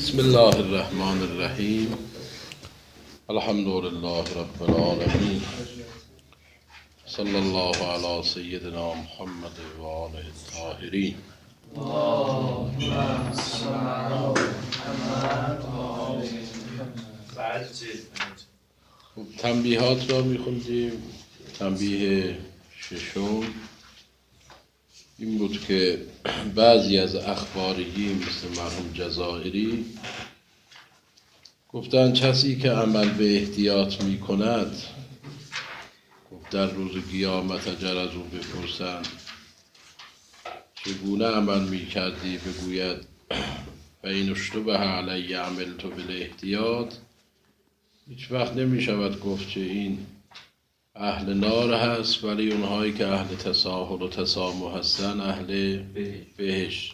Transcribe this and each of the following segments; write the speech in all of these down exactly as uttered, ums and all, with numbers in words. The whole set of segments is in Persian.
بسم الله الرحمن الرحیم. الحمد لله رب العالمین. صلی الله علی سیدنا محمد و آله الطاهرین. خب تنبیهات را میخوندیم. تنبیه ششم این بود که بعضی از اخباریین مثل مرحوم جزائری گفتن کسی که عمل به احتیاط می کند، در روز قیامت اگر از او بپرسند چگونه عمل می کردی، بگوید و این اشتبه علی عملت بالاحتیاط، هیچ وقت نمی شود گفت که این اهل نار هست، ولی اونهایی که اهل تساهل و تسامح هستن اهل بهشت.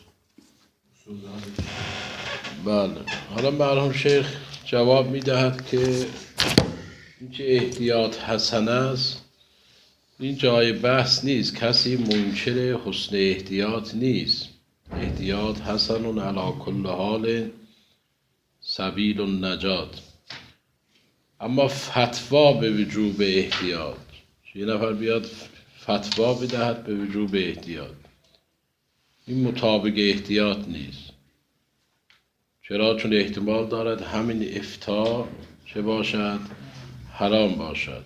بله. حالا مرحوم شیخ جواب می دهد که این که احتیاط حسن است، این جای بحث نیست. کسی منکر حسن احتیاط نیست. احتیاط حسن علی کل حال سبیل النجات. اما فتوا به وجوب احتیاط، یه نفر بیاد فتوا بدهد به وجوب احتیاط، این مطابق احتیاط نیست. چرا؟ چون احتمال دارد همین افتاء چه باشد؟ حرام باشد.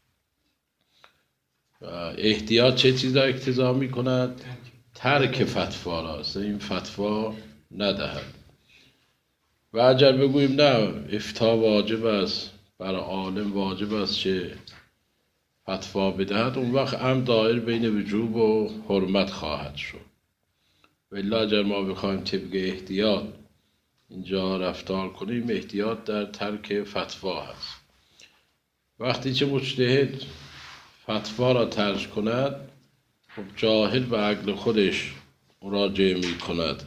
و احتیاط چه چیزا اقتضا می کند؟ ترک فتوا راست، این فتوا ندهد. و اگر بگوییم نه افتاء واجب است، برای عالم واجب است که فتوا بدهد، اون وقت هم دایر بین وجوب و حرمت خواهد شد. و الا اگر ما بخوایم طبق احتیاط اینجا رفتار کنیم، احتیاط در ترک فتوا هست. وقتی که مجتهد فتوا را ترک کند، خب جاهل به عقل خودش مراجعه می کند.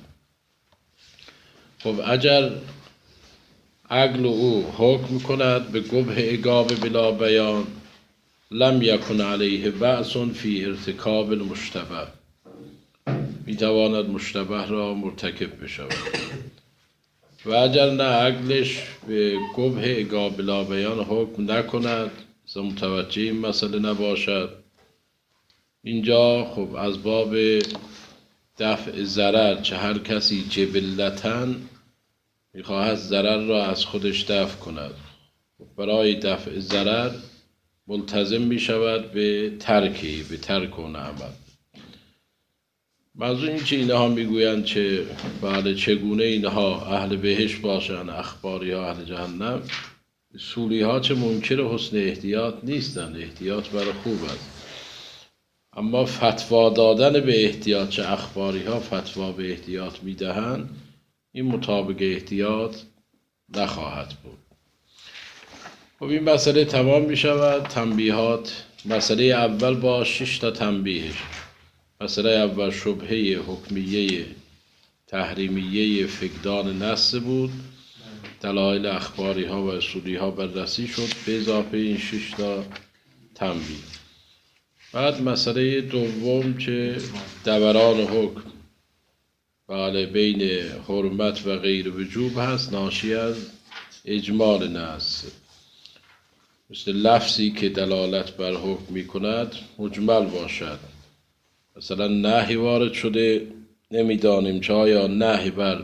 خب اگر عقل او حکم کند به قبح عقاب بلا بیان، لم یکن علیه بأس فی ارتکاب المشتبه، می تواند مشتبه را مرتکب بشود. و اگر نه عقلش به قبح عقاب بلا بیان حکم نکند، مثلا متوجه این مسئله نباشد، اینجا خب از باب دفع ضرر، چه هر کسی جبلتاً میخواهد ضرر را از خودش دفع کند، برای دفع ضرر ملتزم میشود به ترکی، به ترک اون عمل. منظور این که اینها میگویند چه بله چگونه اینها اهل بهشت باشند، اخباری ها اهل جهنم، اصولی ها چه منکر حسن احتیاط نیستند. احتیاط برای خوب است. اما فتوا دادن به احتیاط، چه اخباری ها فتوا به احتیاط میدهند، این مطابق احتیاط نخواهد بود. خب این مسئله تمام می شود. تنبیهات، مسئله اول با شش تا تنبیهش. مسئله اول شبهه حکمیه تحریمیه فقدان نص بود، دلایل اخباری ها و اصولی ها بررسی شد به اضافه این شش تا تنبیه. بعد مسئله دوم که دوران حکم بله بین حرمت و غیر وجوب هست، ناشی از اجمال نص. مثل لفظی که دلالت بر حکم می کند مجمل باشد. مثلا نهی وارد شده، نمیدانیم چه آیا نهی بر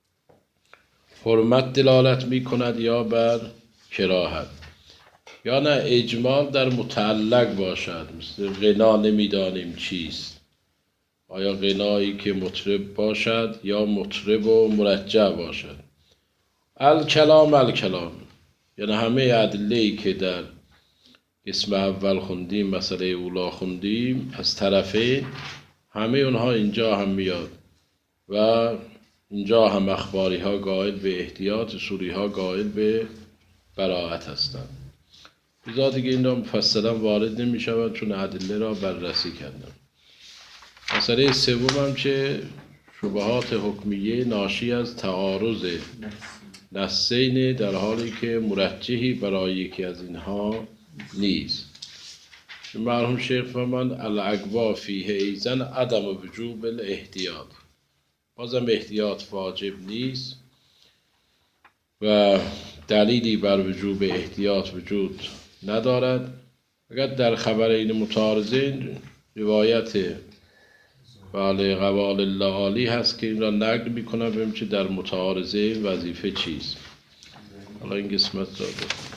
حرمت دلالت می کند یا بر کراهت، یا نه اجمال در متعلق باشد. مثل غنا نمیدانیم چیست، آیا غنایی که مطرب باشد یا مطرب و مرجع باشد. الکلام الکلام، یعنی همه ادله‌ای که در قسم اول خوندیم، مسئله اولا خوندیم، از طرفین همه اونها اینجا هم میاد و اینجا هم اخباری ها قائل به احتیاط، اصولی ها قائل به براءت هستند. بذار دیگه این را مفصلا وارد نمی شود چون ادله را بررسی کردم. مسئله سوم هم که شبهات حکمیه ناشی از تعارض نصین، در حالی که مرجحی برای یکی از اینها نیست. مرحوم شیخ فرمان الاقوا فیه ایزن عدم وجوب الاحتیاط، بازم احتیاط واجب نیست. و دلیلی بر وجوب احتیاط وجود ندارد. اگر در خبرین متعارضین روایت بله قوال الله عالی هست که این را نقل میکنم ببینیم چه در متعارضه وظیفه چیست. حالا این قسمت را بکنم.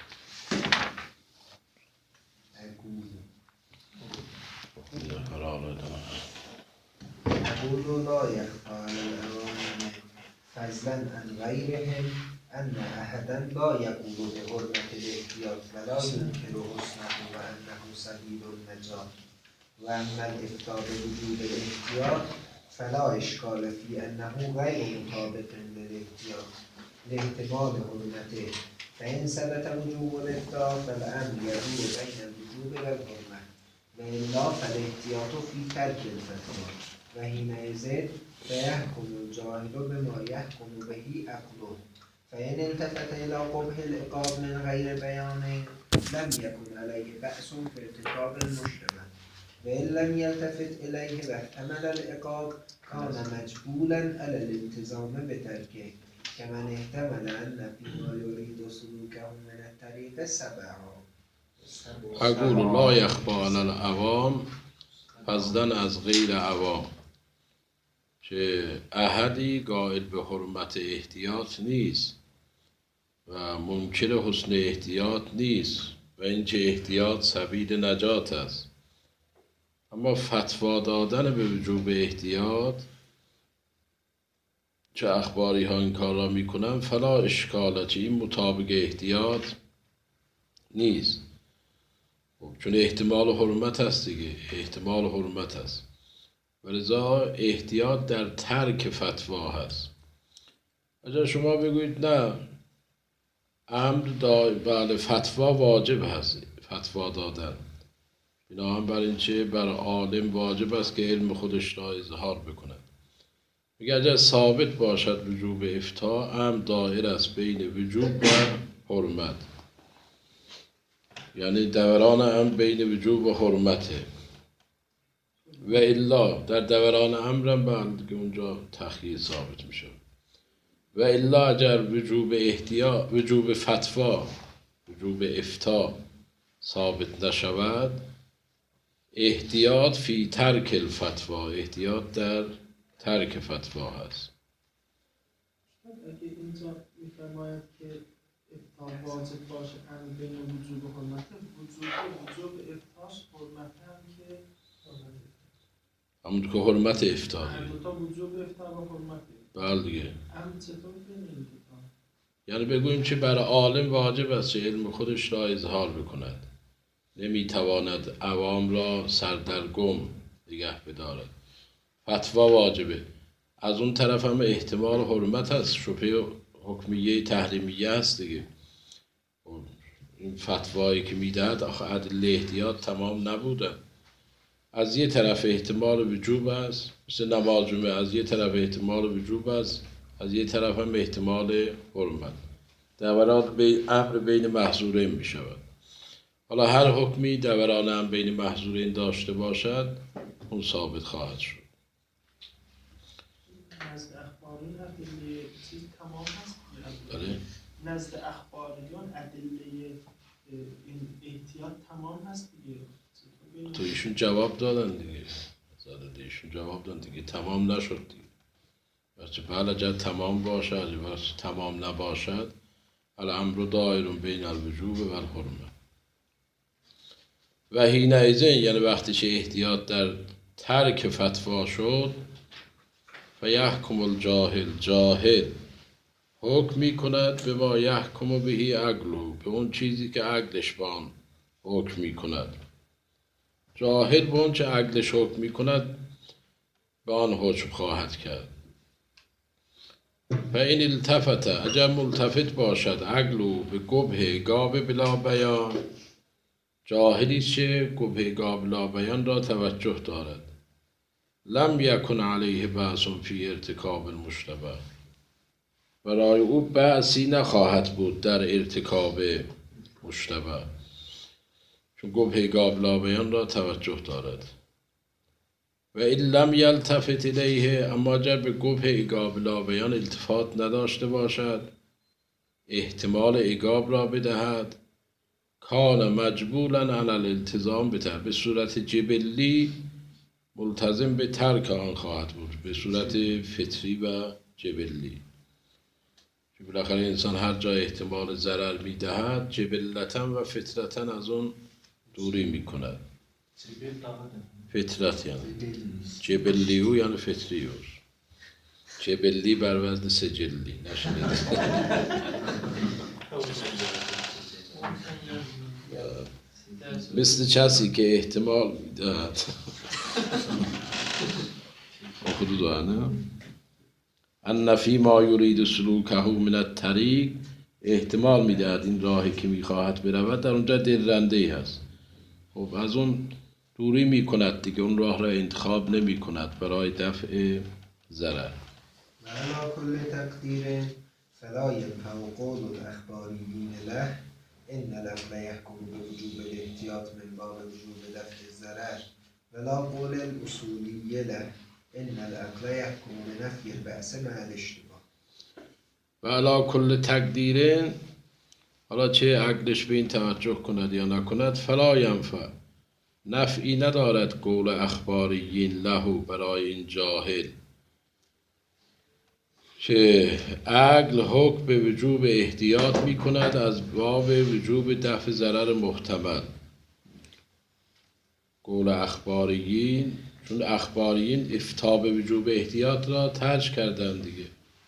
يقول لا يخفى على العوام فضلا عن غيرهم أن أحدا لا يقول بحرمة الاحتياط ولا ينكر حسنه وأنه سبيل النجاة وأما الإفتاء بوجوب الاحتياط فلا إشكال في أنه غير مطابق للاحتياط لاحتمال حرمته فإن ثبت وجوب الإفتاء فالأمر يدور بين الوجوب والحرمة وإلا فالاحتياط في ترك الفتوى وحينئذ فيحكم الجاهل بما يحكم به عقله فإن التفت إلى قبح العقاب من غير بيان لم يكن عليه بأس في ارتكاب المشتبه وإن لم يلتفت إليه واحتمل العقاب كان مجبولا على الالتزام بتركه كمن احتمل أن فيما يريد سلوكه من الطريق سبعه. أقول لا يخفى على العوام فضلا از غیر عوام که احدی قائل به حرمت احتیاط نیست و منکر حسن احتیاط نیست و اینکه احتیاط سبیل نجات است، اما فتوا دادن به وجوب احتیاط چه اخباری ها این کار را میکنن فلا اشکاله، چه این مطابق احتیاط نیست. خب چون احتمال حرمت هست دیگه، احتمال حرمت هست و لذا احتیاط در ترک فتوا هست. اگر شما بگویید نه عمد دا بله فتوا واجب هست، فتوا دادن اینا هم بر این چه بر عالم واجب است که علم خودش را اظهار بکند. میگه اگر ثابت باشد وجوب افتاء عمد دایر است بین وجوب و حرمت، یعنی دوران امر بین وجوب و حرمته و الا در دوران امرم بعد که اونجا تخییر ثابت میشه و الا اگر وجوب احتیاط وجوب فتوا وجوب افتاء ثابت نشود احتیاط فی ترک الفتوا، احتیاط در ترک فتوا هست. اگه اینجا میفرماید که افتاء واجب باشه امر بین وجوب و حرمت، وجوب وجوب افتاش حرمت هم که همون که حرمت افتاء هر دو تا وجوب افتاء و حرمت. بله دیگه. امر چطور بین این دو تا؟ یعنی بگوییم چه برای عالم واجب است چه علم خودش را اظهار بکند، نمیتواند عوام را سردرگم نگه بدارد، فتوا واجبه. از اون طرف هم احتمال حرمت هست، شبهه حکمیه تحریمیه هست دیگه. این فتوایی که میدهد آخه عدل احتیاط تمام نبوده. از یه طرف احتمال وجوب است مثل نماز جمعه، از یه طرف احتمال وجوب است، از یه طرف هم احتمال حرمت. دوران بین امر بین محظورین می شود. حالا هر حکمی دوران هم بین محظورین داشته باشد اون ثابت خواهد شد. نزد اخباریون ادله چیز تمام هست؟ بله؟ نزد اخباریون ادله این احتیاط تمام هست دیگه. تو ایشون جواب دادن دیگه، زاده ایشون جواب دادن دیگه، تمام نشد دیگه. بچه بله اگر تمام باشد اگر تمام نباشد الامر دائر بین الوجوب و الحرمه و حینئذ، یعنی وقتی که احتیاط در ترک فتوا شد فیحکم الجاهل، جاهل حکم می کند به ما یحکم بهی عقلو، به اون چیزی که عقلش با آن حکم می کند. جاهل به اون چه عقلش حکم می کند به آن حکم خواهد کرد. و این التفت، اگر ملتفت باشد عقلو به قبح گاب بلا بیان، جاهلی چه قبح گاب بلا بیان را توجه دارد، لم یکن علیه بأس فی ارتکاب المشتبه، برای او بأسی نخواهد بود در ارتکاب مشتبه، چون قبح گاب بلا بیان را توجه دارد. و این لم یلتفت الیه، اما اگر به قبح گاب بلا بیان التفات نداشته باشد احتمال عقاب را بدهد کان مجبولا علی الالتزام بتر، به صورت جبلی ملتزم به ترک آن خواهد بود، به صورت فطری و جبلی. چون بالاخره انسان هر جا احتمال ضرر میدهد جبلتا و فطرتا از اون دوری میکند. فطرت یعنی جبلیو یعنی فطریو، جبلی بر وزن سجلی نشنید. مثل کسی که احتمال میدهد خود دانه ان فی ما یرید سلوکه من الطریق، احتمال میدهد این راهی که میخواهد برود در اونجا درنده هست، خب از اون دوری میکند دیگه، اون راه را انتخاب نمی کند برای دفع ضرر. و علی کل تقدیر فلا ینفع قول الاخباریین له ان العقل یحکم بوجوب الاحتیاط من باب وجوب دفع الضرر ولا قول الاصولی له ان العقل یحکم بنفی البأس مع الاشتباه. و علی کل تقدیر، حالا چه عقلش به این توجه کند یا نکند، فلا ینفع، نفعی ندارد قول اخباریین له برای این جاهل که عقل حکم به وجوب احتیاط می کند از باب وجوب دفع ضرر محتمل. قول اخباریین، چون اخباریین افتاء به وجوب احتیاط را ترک کردن دیگه،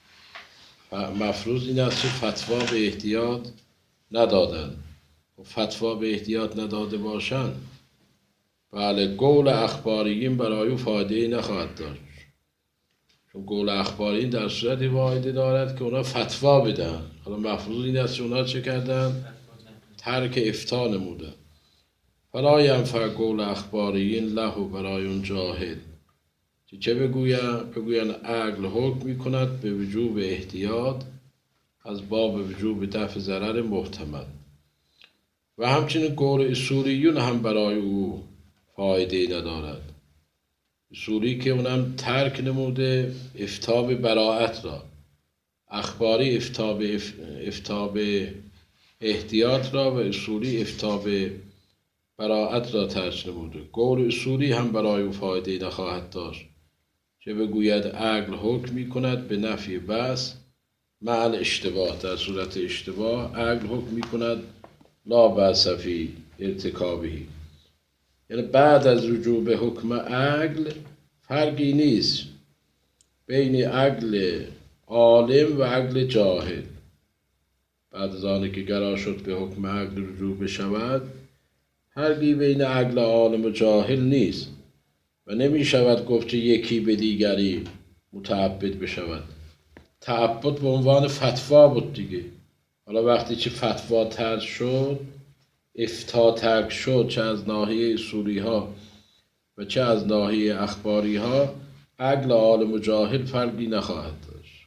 مفروض این است که فتوا به احتیاط ندادن، فتوا به احتیاط نداده باشن بله قول اخباریین برای او فایده نخواهد داشت، چون قول اخباریین در صورتی فایده دارد که اونا فتوا بدن. حالا مفروض این است که اونا چه کردن؟ ترک افتاء نمودن. فلا ینفع قول اخباریین له برای اون جاهل که چه بگوین؟ بگوین عقل حکم می کند به وجوب احتیاط از باب وجوب دفع ضرر محتمل. و همچنین قول اصولیون هم برای او فایده ندارد. اصولی که اونم ترک نموده افتاء به براءت را، اخباری افتاء به افتاء به احتیاط را و اصولی افتاء به براءت را ترک نموده. قول اصولی هم برای او فایده نخواهد داشت که بگوید عقل حکم می کند به نفی بس مع الاشتباه، در صورت اشتباه عقل حکم می کند لا بأس فی ارتکابه، یعنی بعد از رجوع به حکم عقل فرقی نیست بین عقل عالم و عقل جاهل. بعد از آنه که قرار شد به حکم عقل رجوع بشود فرقی بین عقل عالم و جاهل نیست و نمی شود گفت که یکی به دیگری متعبد بشود. تعبد به عنوان فتوا بود دیگه. حالا وقتی که فتوا ترک شد، افتاء ترک شد، چه از ناحیه اصولی ها و چه از ناحیه اخباری ها، عقل عالم و جاهل فرقی نخواهد داشت.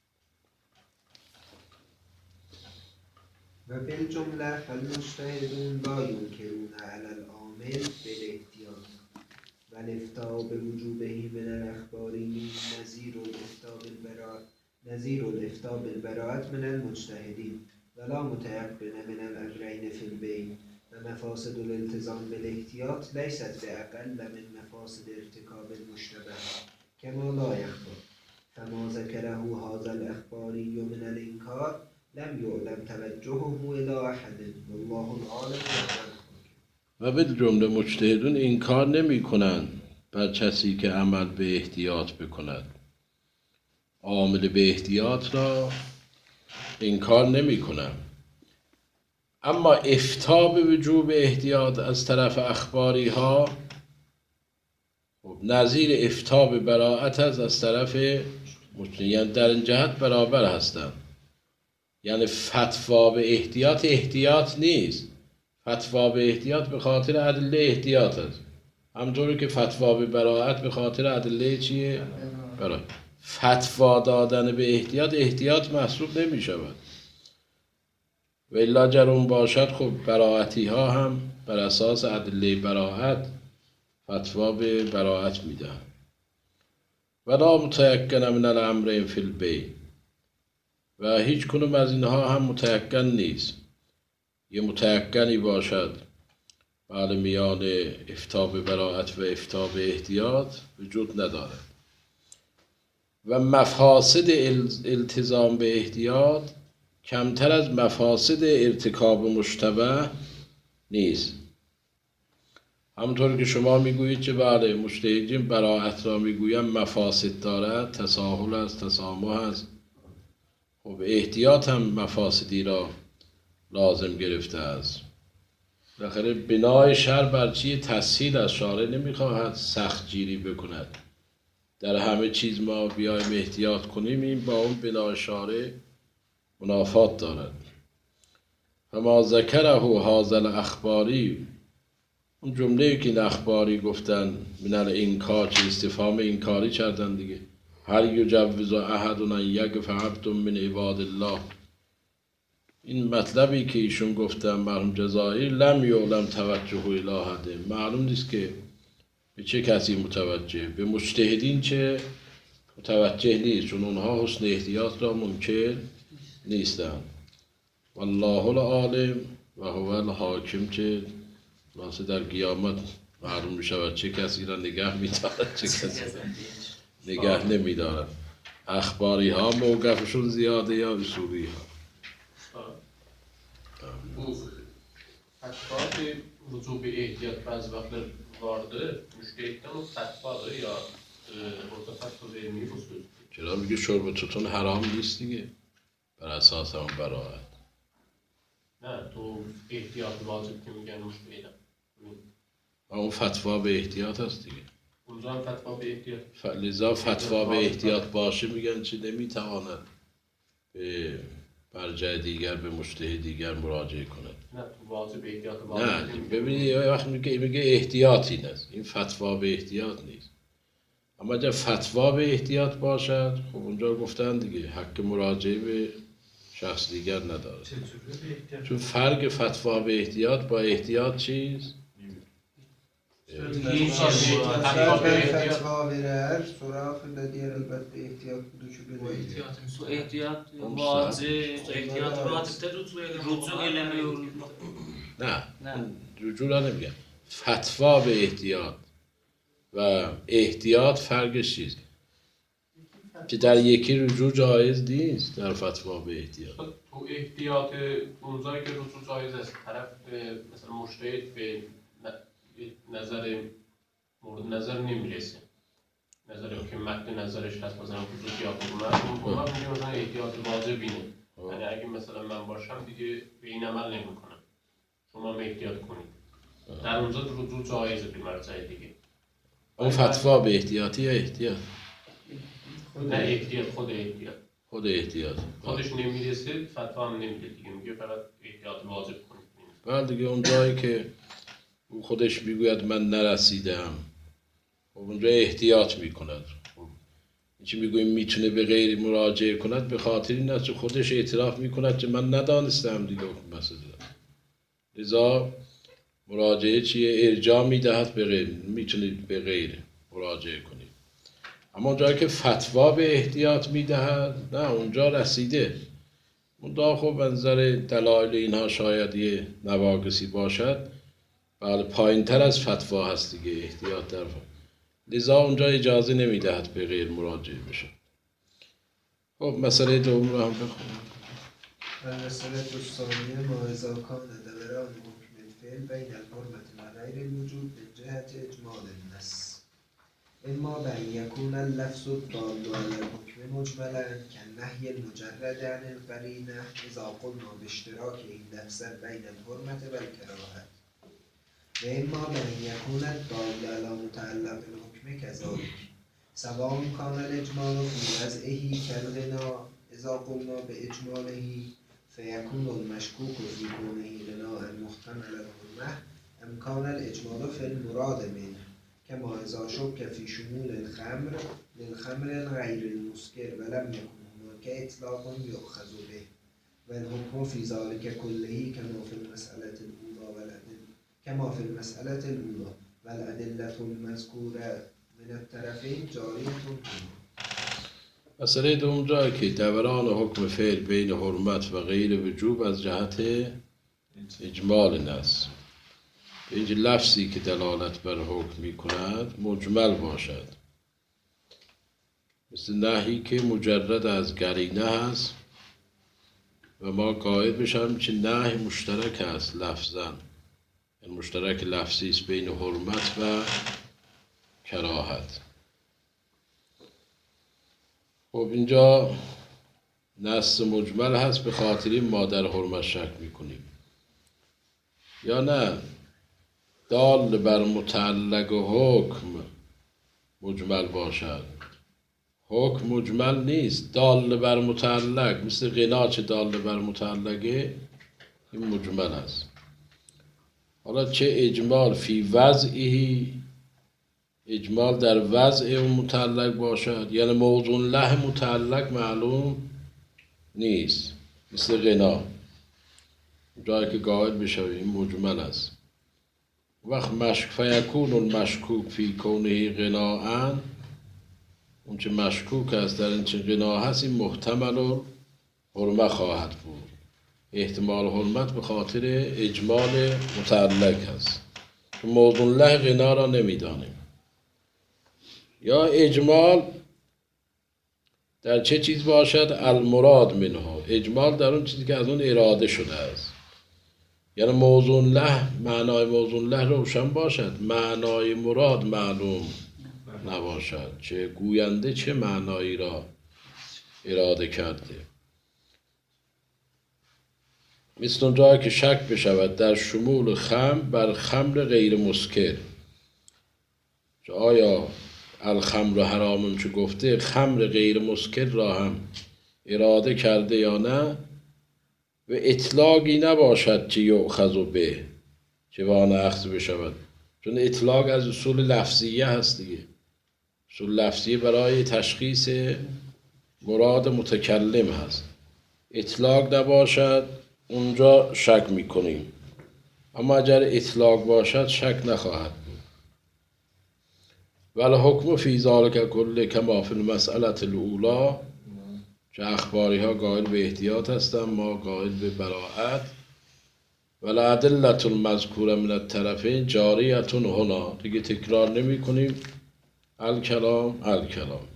و بالجمله فالمجتهدون لا ينكرون على العامل بالاحتیاط و الافتاء بوجوبه من الاخباریین نظیر الافتاء بالبراءة نظیر الافتاء بالبراءة من المجتهدین ولا متيقن من الامرين في البين و مفاسد الالتزام بالاحتیاط لیست باقل من مفاسد ارتکاب المشتبه كما لا يخفى فما ذكره هذا الاخباری من الانکار لم یعلم توجهه الى احد والله العالم و به جمله مجتهدون انکار نمی کنند بر کسی که عمل به احتیاط بکند، عامل به احتیاط را انکار نمی کنند، اما افتاء به وجوب احتیاط از طرف اخباری ها نظیر افتاء به براءت از از طرف مجتهدین، یعنی در این جهت برابر هستند. یعنی فتوا به احتیاط احتیاط نیست، فتوا به احتیاط به خاطر ادله احتیاط است، همطوری که فتوا به براءت به خاطر ادله چیه؟ براءت. فتوا دادن به احتیاط احتیاط محسوب نمی شود و الا جرم باشد خب براءتی ها هم بر اساس ادله براءت فتوا به براءت می دهند. ولا متيقن من الامرين في البين، و هیچ کنون از اینها هم متیقن نیست. یه متیقنی باشد بله میان افتاء به براءت و افتاء به احتیاط وجود ندارد و مفاسد التزام به احتیاط کمتر از مفاسد ارتکاب مشتبه نیست. همونطور که شما میگویید که بله مجتهدین براءت را میگویم مفاسد دارد، تساهل است، تسامح است. خب احتیاط هم مفاسدی را لازم گرفته است. بالاخره بنای شرع بر چیه؟ تسهیل از شارع نمیخواهد سخت گیری بکند. در همه چیز ما بیایم احتیاط کنیم، این با اون بنای شارع منافات دارد. فما ذکره هذا الاخباری، اون جمله‌ای که این اخباری گفتن من الانکار، که استفهام انکاری کردن دیگه، هل یجوز احد ان یغفر عبد من عباد الله، این مطلبی که ایشون گفتن مرحوم جزائری، لم یعلم توجه الی احد، معلوم نیست که به چه کسی متوجه، به مجتهدین چه متوجه نیست، چون اونها حسن احتیاط را منکر نیستند. والله العالم و هو الحاکم، که واسه در قیامت معلوم می شود چه کسی را نگه می دارد چه کسی را نگه نمی دارد. اخباری ها موقفشون زیاده یا اصولی ها. فتوا که رجوع به احتیاط بعض وقت وارده مشکل فتوا داره یا فتوا به علمی خصوص؟ چرا میگه شرب توتون حرام نیست دیگه بر اساس اون براءت. نه تو احتیاط واجب که میگن مشکل اون فتوا به احتیاط هست دیگه. اونجا هم فتوا به احتیاط. لذا فتوا به احتیاط باشه میگن چه نمیتواند به مرجع دیگر به مجتهد دیگر مراجعه کند. نه تو واجب احتیاط نه واجب. ببینید یه وقت میگه میگه احتیاط این است، این فتوا به احتیاط نیست. اما اگر فتوا به احتیاط باشد خب اونجا گفتن دیگه حق مراجعه به شخص دیگر نداره. چون فرق فتوا به احتیاط با احتیاط چیز؟ فتوا verer, sonra da diğer elbette ihtiyat düşüyor. Bu ehtiyat vacib, ehtiyat vacibdir, rücu elemiyor. نه رجوع را نمیگن. فتوا به احتیاط و احتیاط فرقش چیست؟ که در یکی رجوع جایز نیست در فتوا به احتیاط. تو احتیاط اونجایی که رجوع جایز است طرف مثلا مجتهد به نظر مورد نظر نمیرسه، نظری که مد نظرش هست مثلا خصوصیات اومد اون وقت میگه مثلا احتیاط واجب اینه، یعنی اگه مثلا من باشم دیگه به این عمل نمیکنم، شما هم احتیاط کنید. در اونجا رجوع جایزه به مرجع دیگه. اون فتوا به احتیاطی یا احتیاط؟ نه احتیاط، خود احتیاط خود احتیاط خودش نمیرسه فتوا هم نمیده دیگه، میگه فقط احتیاط واجب کنید. بعد دیگه اون جایی که او خودش میگوید من نرسیدم خب اونجا احتیاط میکند. چی میگوییم میتونه به غیر مراجعه کند به خاطر این است که خودش اعتراف میکند که من ندانستم دیگه مسئله. لذا مراجعه چیه؟ ارجاع میدهد به غیر، میتونید به غیر مراجعه کنید. اما اونجایی که فتوا به احتیاط میدهد نه اونجا رسیده. اونجا خب منظر دلایل اینها شاید یه نواقصی باشد، بله پایین تر از فتوا هست دیگه احتیاط در فهم. لذا اونجا اجازه نمیدهد به غیر مراجعه بشه. خب مسئله دوم رو هم بخونم. المسألة الثانية ما إذا كان دوران حكم الفعل بين الحرمة وغير الوجوب من جهة إجمال النص، إما بأن يكون اللفظ الدال على الحكم مجملا كالنهي المجرد عن القرينة إذا قلنا باشتراك اللفظ بين الحرمة والكراهة، وإما بأن يكون الدال على متعلق الحكم كذلك سواء كان الإجمال في وضعه كالغنى إذا قلنا بإجماله فيكون المشكوك في كونه غناء محتمل الحرمة أم كان الإجمال في المراد منه كما إذا شك في شمول الخمر للخمر غير المسكر ولم يكن هناك إطلاق يؤخذ به والحكم في ذلك كله كما في المسألة الأولى والأدلة كما في المسألة الأولى والأدلة المذكورة من الطرفين جارية. مسئله دوم جایی که دوران حکم فعل بین حرمت و غیر وجوب از جهت اجمال نص، به اینکه لفظی که دلالت بر حکم می کند مجمل باشد، مثل نهی که مجرد از قرینه است و ما قائل بشم که نهی مشترک است لفظاً، یعنی مشترک لفظی است بین حرمت و کراهت. خب اینجا نص مجمل هست، به خاطر این ما در حرمت شک میکنیم. یا نه دال بر متعلق و حکم مجمل باشد، حکم مجمل نیست، دال بر متعلق، مثل غنا چه دال بر متعلقه، این مجمل است. حالا چه اجمال فی وضعی، اجمال در وضع اون متعلق باشد، یعنی موضوع له متعلق معلوم نیست، مثل غنا جایی که قائل بشویم این مجمل است. وقت مشک فیکون المشکوک فی کونه غناء، اون چه مشکوک است در این چه غنا هست، این محتمل حرمت خواهد بود. احتمال حرمت به خاطر اجمال متعلق هست، چون موضوع له غنا را نمیدانیم. یا اجمال در چه چیز باشد؟ المراد منها، اجمال در اون چیزی که از اون اراده شده است، یعنی موضوع له، معنای موضوع له روشن باشد، معنای مراد معلوم نباشد، چه گوینده چه معنایی را اراده کرده. مثل اونجا که شک بشود در شمول خمر بر خمر غیر مسکر، چه آیا الخمر حرامون چه گفته خمر غیر مسکر را هم اراده کرده یا نه، و اطلاقی نباشد که یؤخذ به، چه وان اخذ بشود، چون اطلاق از اصول لفظیه هست دیگه، اصول لفظیه برای تشخیص مراد متکلم هست. اطلاق نباشد اونجا شک میکنیم، اما اگر اطلاق باشد شک نخواهد بود. ولی حکم فی ذلک کله کما فی المسئله الاولی، چه اخباری ها قائل به احتیاط هستند، ما قائل به براءت. ولی ادلة المذکوره من الطرفین جاریة هنا، دیگه تکرار نمی کنیم، الکلام الکلام.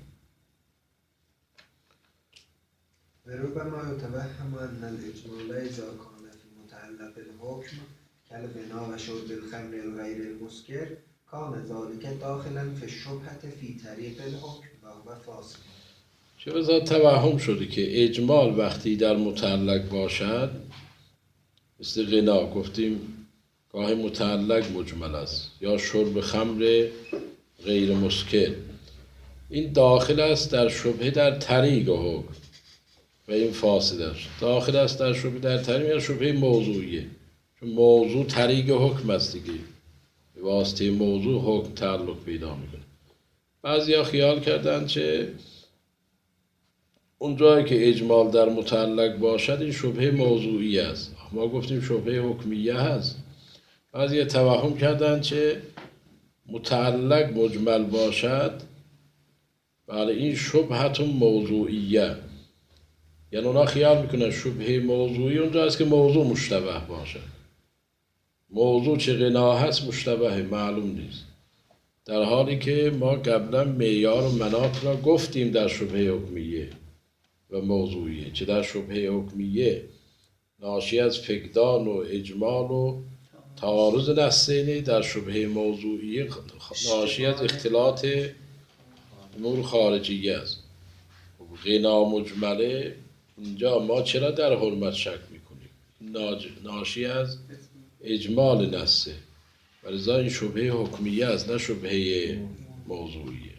وربما يتوهم أن الإجمال إذا كان في متعلق الحكم كالغنا وشرب الخمر الغير المسكر كان ذلك داخلا في الشبهة في طريق الحكم وهو فاسد. چه بذار توهم شده که اجمال وقتی در متعلق باشد، مثل غنا گفتیم گاهی متعلق مجمل است، یا شرب خمر غیر مسکر، این داخل است در شبهه در طریق حکم و این فاسد است. داخل است در شبهه در طریق، یا شبهه موضوعیه، چون موضوع طریق حکم است دیگه، به واسطه موضوع حکم تعلق پیدا میکنه. بعضیا خیال کردن چه اون جایی که اجمال در متعلق باشد این شبهه موضوعی است، ما گفتیم شبهه حکمیه هست. بعضی توهم کردن چه متعلق مجمل باشد، بله این شبهه موضوعیه، یعنی اونا خیال میکنن شبهه موضوعی اونجا است که موضوع مشتبه باشد. موضوع چه غنا هست مشتبه معلوم نیست، در حالی که ما قبلا معیار و مناط را گفتیم در شبهه حکمیه و موضوعیه، چه در شبهه حکمیه ناشی از فقدان و اجمال و تعارض نصینی، در شبهه موضوعیه ناشی از اختلاط امور خارجیه است. غنا مجمله اینجا ما چرا در حرمت شک میکنیم؟ ناشی از اجمال نصه، ولذا این شبهه حکمیه است نه شبهه موضوعیه.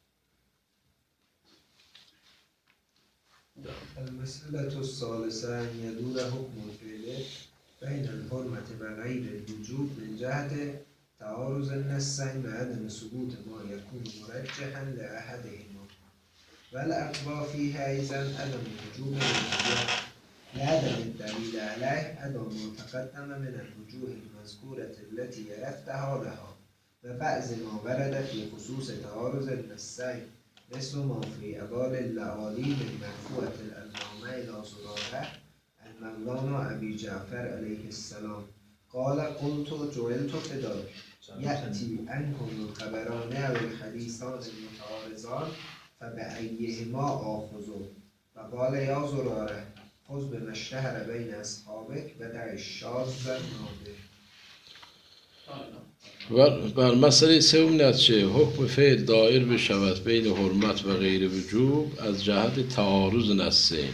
المسألة الثالثة أن يدور حكم الفعل بين الحرمة وغير الوجوب من جهة تعارض النصين وعدم ثبوت ما يكون مرجحا لأحدهما، والأقوى فيها أيضا عدم وجوب الوجوب لعدم الدليل عليه عدم ما تقدم من الوجوه المذكورة التي عرفتها لها، وبعض ما ورد في خصوص تعارض النصين مثل ما فی ابال اللعالی من مرفوعة العلامه الى زراره المولانا ابی جعفر علیه السلام قال قلت جعلت فداک یأتی عنکم الخبران و الحدیثان المتعارضان فبأیهما آخذ و قال یا زراره خذ بما اشتهر بین اصحابک و دع الشاذ النادر. و بر مسئله سوم نتیجه حکم فعل دایر بشود بین حرمت و غیر وجوب از جهت تعارض نصین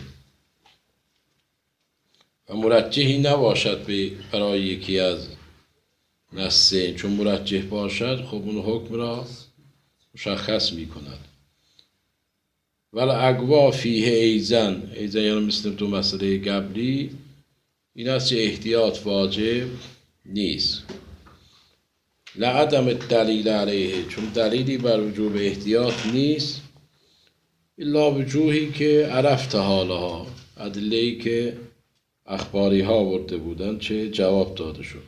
و مرجحی نباشد برای یکی از نصین، چون مرجح باشد خب اون حکم را مشخص می کند. ولی اقوا فیه ایزن ایزن یعنی مثل دو مسئله قبلی این است که احتیاط واجب نیست. لعدم الدلیل علیه، چون دلیلی بر وجوب احتیاط نیست الا وجوهی که عرفت حالها، ادله‌ای که اخباری ها برده بودن چه جواب داده شد.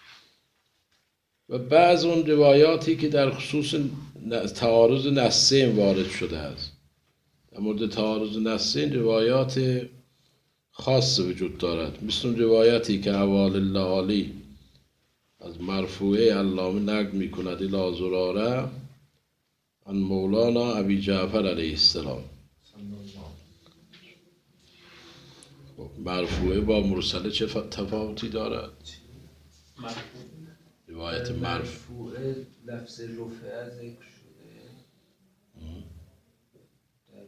و بعض اون روایاتی که در خصوص تعارض نصین وارد شده است. در مورد تعارض نصین روایات خاص وجود دارد، مثل روایتی که حوال اللعالی از مرفوعه علامه نقل می کند الی زراره عن مولانا ابی جعفر علیه السلام. مرفوعه با مرسله چه تفاوتی دارد؟ روایت مرفوعه لفظ رفعه ذکر شده، در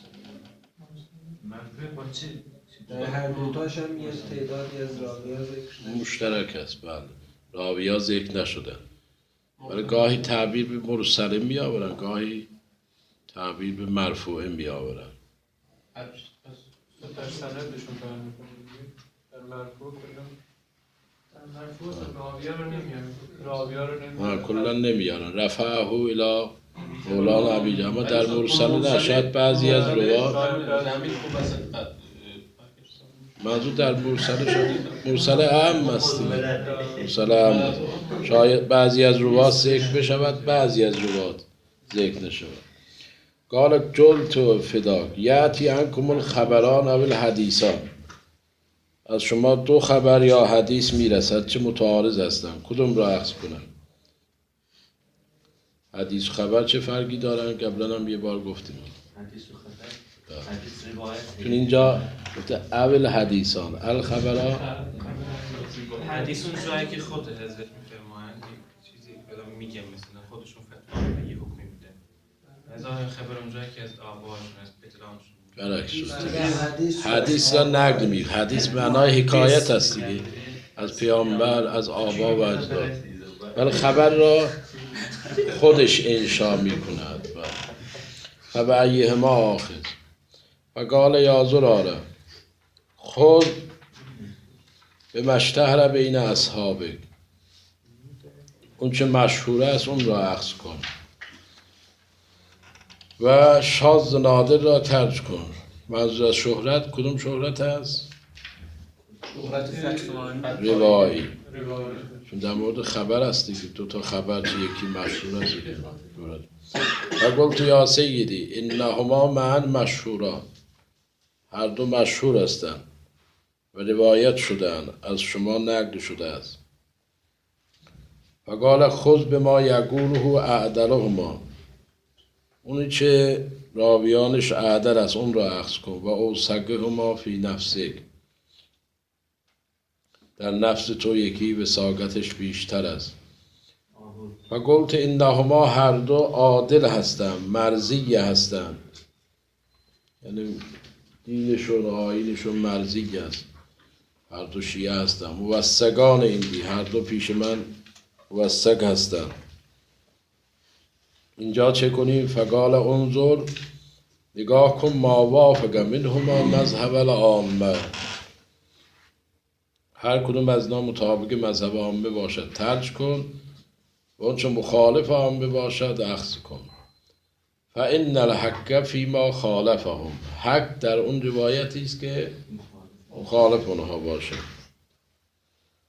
مرفوعه با چه؟ در هر دوتاش هم یه تعدادی از راوی‌ها ذکر شده. مشترک است، بله. راوی‌ها ذکر نشدن. ولی گاهی تعبیر به مرسله می آورن، گاهی تعبیر به مرفوعه می آورن. در سندشون بیان می‌کنیم در مرفوع کلا در مرفوع راوی‌ها رو نمیارن راوی‌ها رو نمیارن کلا نمیارن رفعه الی مولانا ابی جعفر، اما در مرسل نه. شاید بعضی از روات منظور در مرسل شاید مرسل اهم است، مرسل اهم است. شاید بعضی از روات ذکر بشود بعضی از روات ذکر نشود. قال جلت فداک یأتی عنکم الخبران و الحدیثان، از شما دو خبر یا حدیث میرسد چه متعارض هستند، کدوم را اخذ کنم؟ حدیث و خبر چه فرقی دارن؟ قبلا هم یه بار گفتیم حدیث و خبر، حدیث روایت، چون اینجا گفته اول حدیثان الخبران. حدیث اون جایی که خود حضرت میفرمایند چیزی که میگه مثلا خودشون فتوا میدن یه حکمی میده، از آن خبر اون جایی که از آباشون از اطلاعشون برعکس حدیث را نقل می، حدیث معنای حکایت است دیگه از پیامبر از آبا و اجداد، ولی خبر را خودش انشا می کند. و به ایهما آخذ و قال یا زراره خود به مشتهر بین اصحابک، اون چه مشهور است اون را اخذ کن و شاذ نادر را ترک کن. منظور از شهرت کدوم شهرت است؟ روایی، چون در مورد خبر است دیگه، دو تا خبر چه یکی مشهور است یکی شهرت. و گفت یا سیدی انهما معا مشهوران، هر دو مشهور هستند و روایت شدن از شما نقل شده است. و قال خذ بما یقوله اعدلهما، اونی چه راویانش اعدل است اون را اخذ کن. و اوثقهما فی نفسک، در نفس تو یکی وثاقتش بیشتر است. و گفت انهما هر دو عادل هستند، مرضی هستند، یعنی دینشون و آیینشون مرضی است. هر دو شیعه هستند. موثقان ایندی، هر دو پیش من موثق هستند. اینجا چه کنیم؟ فقال انظر، نگاه کن، ما وافق منهما مذهب العامه، هر کدوم از اینا مطابق مذهب عامه باشد ترک کن و اون چه مخالف عامه باشد اخذ کن. فان الحق فیما خالفهم، حق در اون روایتی است که مخالف اونها باشد.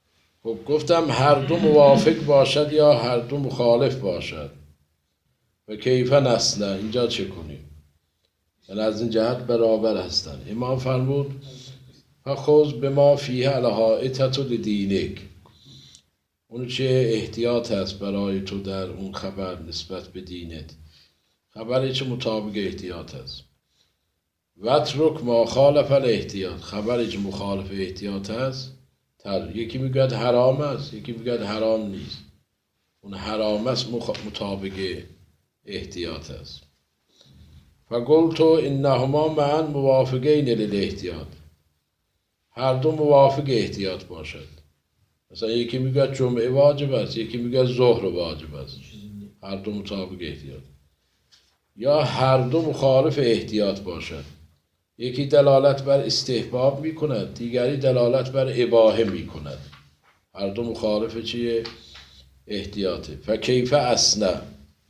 خب گفتم هر دو موافق باشد یا هر دو مخالف باشد. و و کیف نسنه، اینجا چه کنیم؟ یعنی از این جهت برابر هستن. امام فرمود فخذ بما فیه الحائطة لدینک، اون چه احتیاط هست برای تو در اون خبر نسبت به دینت، خبری چه مطابق احتیاط هست. واترک ما خالف الاحتیاط، خبری که مخالف احتیاط هست تر. یکی میگوید حرام است، یکی میگوید حرام نیست. اون حرام است مطابق احتیاط است. فقلت انهما معا موافقین للاحتیاط، هر دو موافق احتیاط باشد. مثلا یکی میگه جمعه واجب است، یکی میگه ظهر واجب است، هر دو مطابق احتیاط. یا هر دو مخالف احتیاط باشد، یکی دلالت بر استحباب میکند، دیگری دلالت بر اباحه میکند، هر دو مخالف چیه؟ احتیاطه. فکیف اسنه،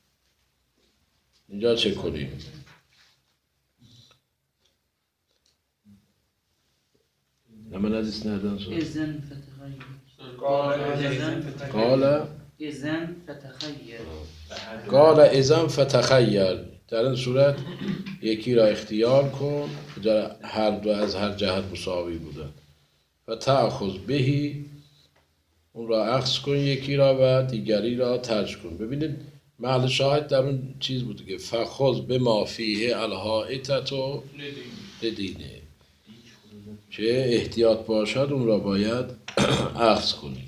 اینجا چه کنیم؟ لما حدیث ندن سو اذن فتخیر قال اذن فتخیر قال اذن فتخیر، در این صورت یکی را اختیار کن، در هر دو از هر جهت مساوی بودن. فتأخذ بهی، اون را اخذ کن یکی را و دیگری را ترک کن. ببینید محل شاهد در اون چیز بود که فخذ بما فیه الحائطة لدینه، چه احتیاط باشد اون را باید اخذ کنی.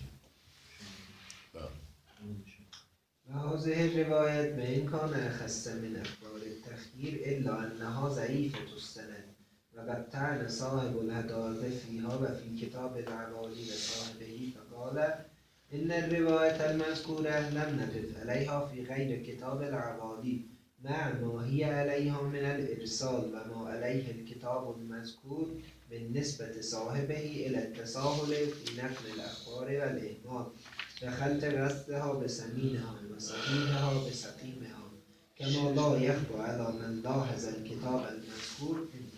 هذه الروایت به این کان اخص من اخبار التخییر الا انها ضعیفة السند و قد طعن صاحب الهدایة فیها و فی کتاب العوالی لصاحبه فقال ان الروایت المذکوره لم نقف علیها فی غیر کتاب العوالی مع ما هی علیها من الارسال و ما علیه الکتاب المذکور بالنسبة صاحبه الى التساهل فی نقل الاخبار و الاهمال و خلط قصدها بسمینها و صحیحها بسقیمها کما لا یخفی علی من لاحظ الکتاب المذکور.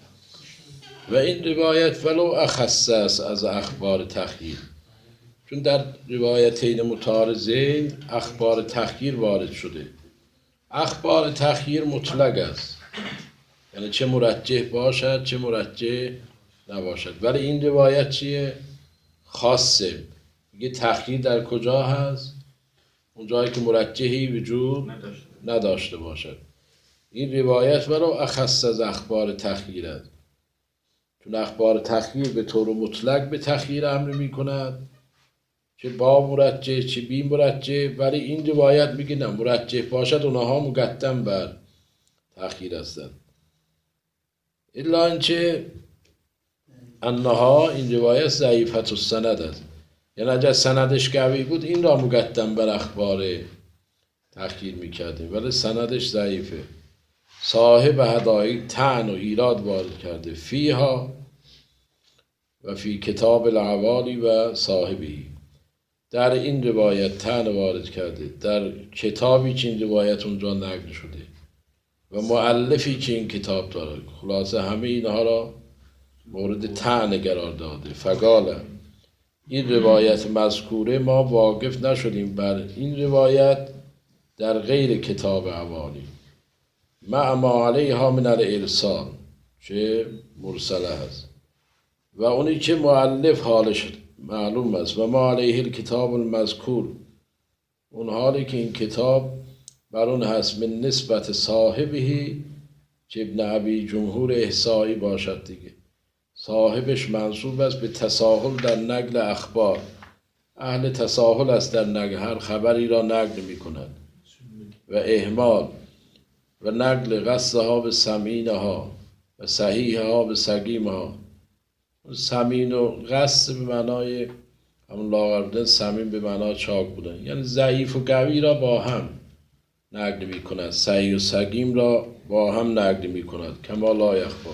و این روایت ولو اخص است از اخبار تخییر، چون در روایتین متعارضین اخبار تخییر وارد شده. اخبار تخییر مطلق است، یعنی چه مرجح باشد چه مرجح نباشد، ولی این روایت چیه؟ خاصه، میگه تخییر در کجا هست؟ اون جایی که مرجحی وجود نداشته باشد. این روایت ولو اخص از اخبار تخییر است، چون اخبار تخییر به طور مطلق به تخییر امر می کند، چه با مرجح چه بی مرجح، ولی این روایت میگه نه، مرجح باشد اونها مقدم بر تخییر هستند. الا اینچه انها، این روایت ضعیفة السند است، یعنی اگر سندش قوی بود این را مقدم بر اخبار تخییر میکردیم، ولی سندش ضعیفه. صاحب هدایق طعن و ایراد وارد کرده فیها و فی کتاب العوالی و صاحبی، در این روایت طعن وارد کرده در کتابی که این روایت اونجا نقل شده و مؤلفی که این کتاب داره. خلاصه همه اینها را مورد طعن قرار داده. فقال این روایت مذکوره ما واقف نشدیم بر این روایت در غیر کتاب عوالی مع ما علیها من الارسال، چه مرسله هست، و اونی که مؤلف حالش معلوم است، و ما علیه الکتاب المذکور، اون حالی که این کتاب بر اون هست من نسبت صاحبی که ابن ابی جمهور احصایی باشد دیگه، صاحبش منصوب است به تساهل در نقل اخبار، اهل تساهل است در نقل، هر خبری را نقل می کند، و اهمال و نقل قصدها به سمینها و صحیحها به سقیمها. سمین و قصد به معنای همون لاغر بودن، سمین به معنای چاک بودن، یعنی ضعیف و قوی را با هم نقل می کند، صحیح و سقیم را با هم نقل می کند. کما لا یخفی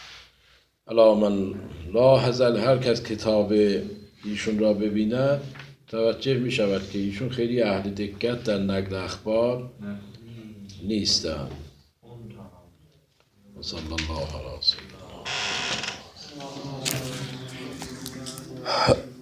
علی من لاحظ، هر کس کتاب ایشون را ببیند توجه می شود که ایشون خیلی اهل دقت در نقل اخبار نیستند. صلی الله علیه و سلم.